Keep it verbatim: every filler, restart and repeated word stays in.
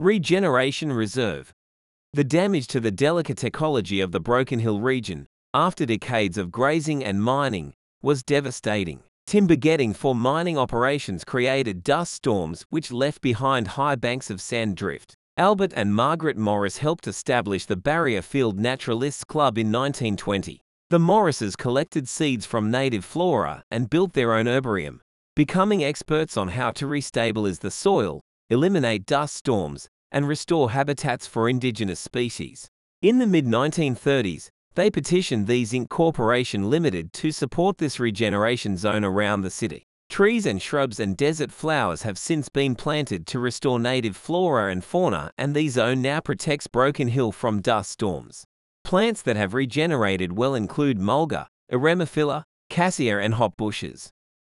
Regeneration Reserve. The damage to the delicate ecology of the Broken Hill region, after decades of grazing and mining, was devastating. Timber getting for mining operations created dust storms which left behind high banks of sand drift. Albert and Margaret Morris helped establish the Barrier Field Naturalists Club in nineteen twenty. The Morrises collected seeds from native flora and built their own herbarium, becoming experts on how to restabilize the soil, eliminate dust storms, and restore habitats for indigenous species. In the mid nineteen thirties, they petitioned These Incorporated Corporation Limited to support this regeneration zone around the city. Trees and shrubs and desert flowers have since been planted to restore native flora and fauna, and the zone now protects Broken Hill from dust storms. Plants that have regenerated well include mulga, eremophila, cassia, and hop bushes.